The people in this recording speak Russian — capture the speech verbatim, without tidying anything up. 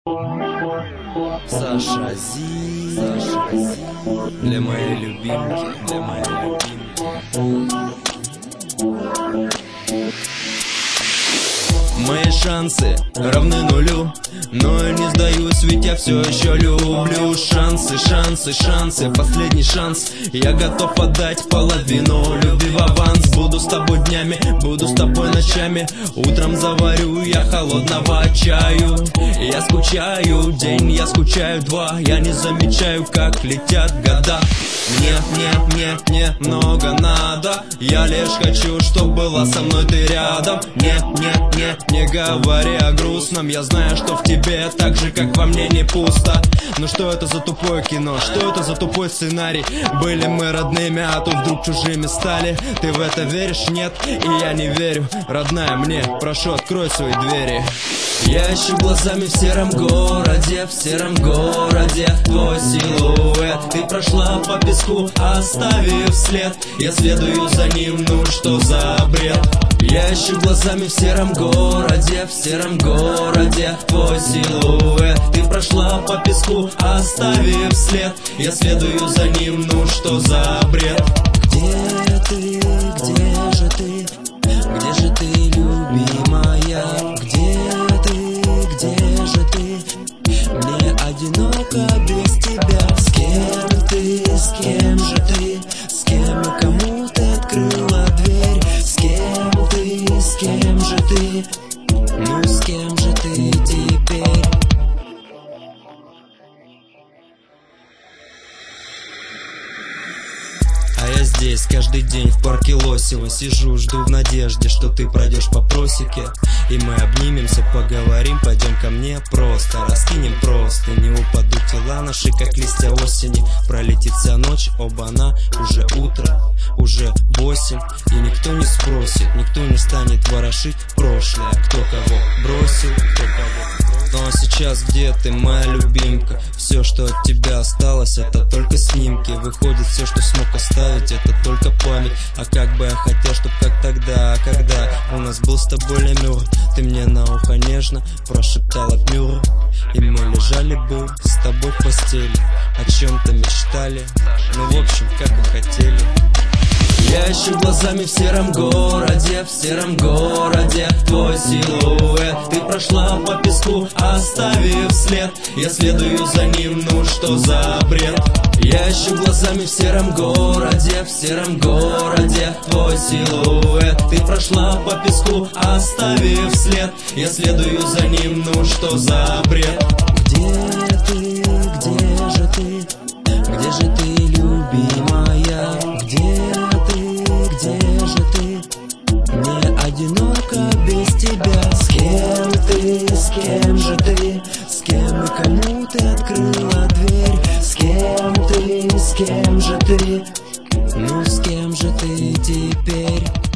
Саша Зи, Саша Зи, для моей любимки, для моей любимки. Мои шансы равны нулю, но я не сдаюсь, ведь я все еще люблю. Шансы, шансы, шансы, последний шанс. Я готов отдать половину любви в аванс. Буду с тобой днями, буду с тобой ночами. Утром заварю я холодного чаю. Я скучаю день, я скучаю два. Я не замечаю, как летят года. Нет, нет, нет, нет, много надо. Я лишь хочу, чтоб была со мной ты рядом. Нет, нет, нет, не говори о грустном. Я знаю, что в тебе так же, как во мне, не пусто. Но что это за тупое кино? Что это за тупой сценарий? Были мы родными, а тут вдруг чужими стали. Ты в это веришь? Нет, и я не верю. Родная, мне, прошу, открой свои двери. Я ищу глазами в сером городе, в сером городе твой силуэт. Ты прошла по песку, оставив след. Я следую за ним, ну что за бред? Я ищу глазами в сером городе, в сером городе твой силуэт. Ты прошла по песку, оставив след. Я следую за ним, ну что за бред? Где ты, где же ты, где же ты, любимая? Где ты, где же ты? Мне одиноко без тебя. С кем ты, с кем же ты? С кем и кому ты открыла дверь? С кем ты, с кем же ты? Ну с кем же ты теперь? А я здесь каждый день в парке Лосева сижу, жду в надежде, что ты пройдешь по просеке. И мы обнимемся, поговорим, пойдем ко мне просто. Раскинем просто, не упадут тела наши, как листья осени. Пролетит вся ночь, оба-на, уже утро, уже восемь. И никто не спросит, никто не станет ворошить прошлое. Кто кого бросил, кто кого. Ну а сейчас где ты, моя любимка? Все, что от тебя осталось, это только снимки. Выходит, все, что смог оставить, это только память. А как бы я хотел, чтоб как тогда, когда у нас был с тобой лемюр. Ты мне на ухо нежно прошептала пмюр. И мы лежали бы с тобой в постели, о чем-то мечтали, ну в общем, как и хотели. Я ищу глазами в сером городе, в сером городе твой силуэт. Ты прошла по песку, оставив след. Я следую за ним, ну что за бред? Я ищу глазами в сером городе, в сером городе твой силуэт. Ты прошла по песку, оставив след. Я следую за ним, ну что за бред? Где ты, где же ты? Где же ты, любимая? Где ты, где же ты? Мне одиноко без тебя. С кем ты, с кем же ты? С кем и кому ты открыла дверь? С кем ты, с кем же ты? Ну с кем же ты теперь?